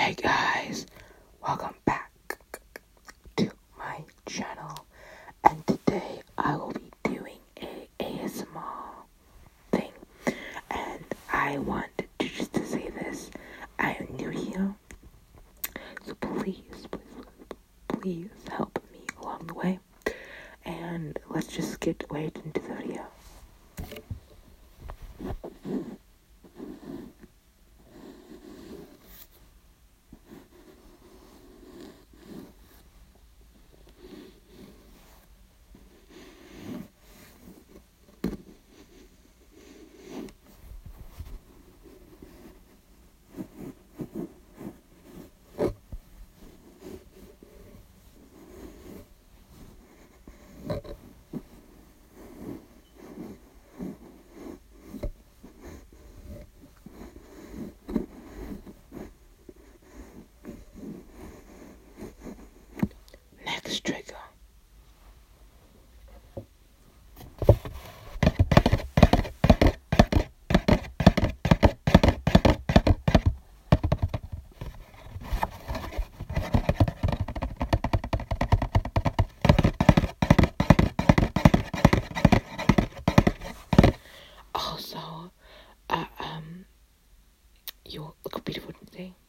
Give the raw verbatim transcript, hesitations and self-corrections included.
Hey guys, welcome back to my channel, and today I will be doing a ASMR thing, and I wanted to just to say this, I am new here, so please, please, please help me along the way, and let's just get right into the video. Next trigger. Also, uh, um, you look beautiful today.